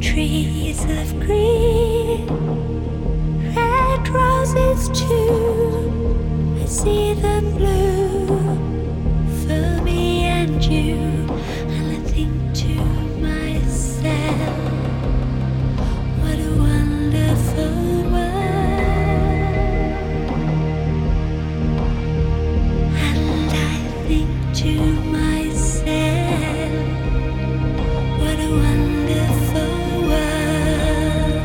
trees of green, red roses too. I see them bloom for me and you, and I think to myself, what a wonderful world. And I think to myself, what a wonderful world.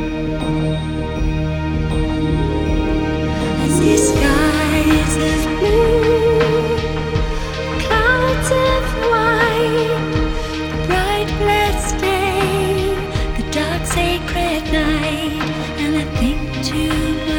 I see skies of blue, clouds of white, the bright blessed day, the dark sacred night, and I think to myself,